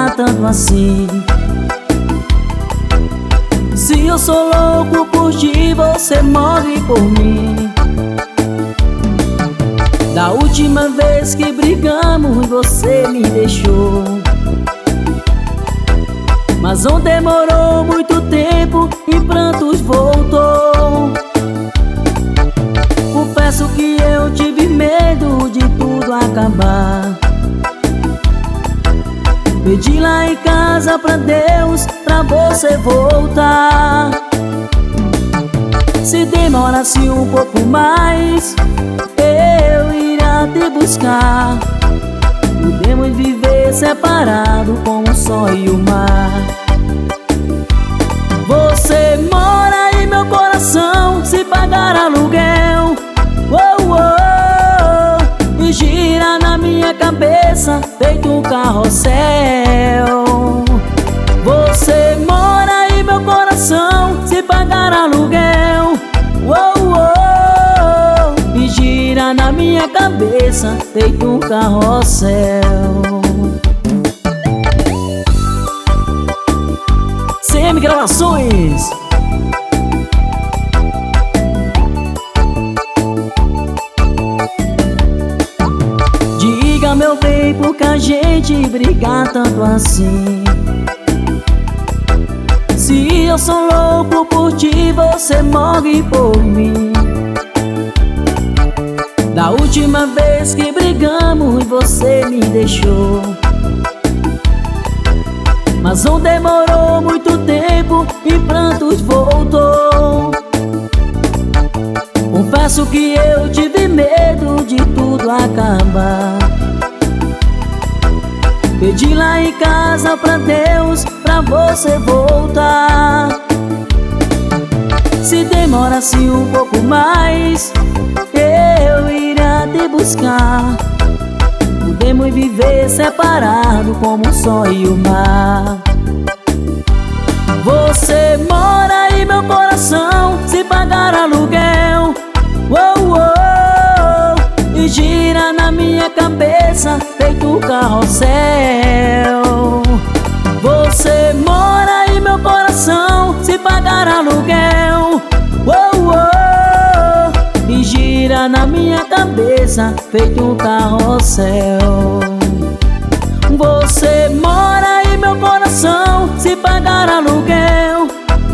brigar tanto assim? Se eu sou louco por ti, você morre por mim. Da última vez que brigamos, você me deixou, mas não demorou muito tempo e prantos voltou. Confesso que eu tive medo de tudo acabar. Pedi lá em casa pra Deus pra você voltar. Se demorasse um pouco mais, eu iria te buscar. Podemos viver separado como o sol e o mar. Você mora em meu coração se pagar aluguel. E gira na minha cabeça feito um carrossel. Você mora em meu coração se pagar aluguel. E gira na minha cabeça feito um carrossel. CM Gravações. Diga, meu bem, por que a gente briga tanto assim? Se eu sou louco por ti, você morre por mim. Da última vez que brigamos, você me deixou, mas não demorou muito tempo e prantos voltou. Confesso que eu tive medo de tudo acabar. Pedi lá em casa pra Deus pra você voltar. Se demorasse um pouco mais, eu iria te buscar. Podemos viver separado como o sol e o mar. Você mora em meu coração se pagar aluguel. E gira na minha cabeça feito um carrossel. Você mora em meu coração se pagar aluguel. E gira na minha cabeça feito um carrossel. Você mora em meu coração se pagar aluguel.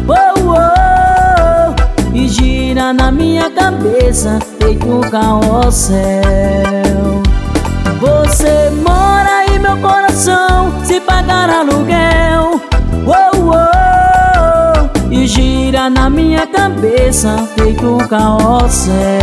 E gira na minha cabeça feito um carrossel. Você mora em meu coração se pagar aluguel. E gira na minha cabeça feito um carrossel.